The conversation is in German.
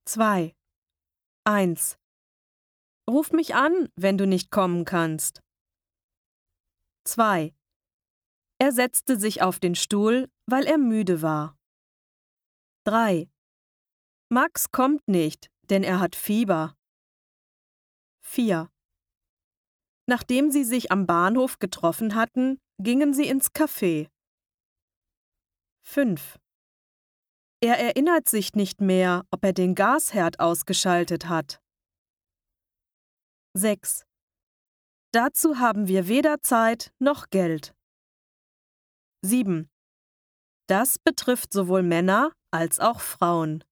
2. 1. Ruf mich an, wenn du nicht kommen kannst. 2. Er setzte sich auf den Stuhl, weil er müde war. 3. Max kommt nicht, denn er hat Fieber. 4. Nachdem sie sich am Bahnhof getroffen hatten, gingen sie ins Café. 5. Er erinnert sich nicht mehr, ob er den Gasherd ausgeschaltet hat. 6. Dazu haben wir weder Zeit noch Geld. 7. Das betrifft sowohl Männer als auch Frauen.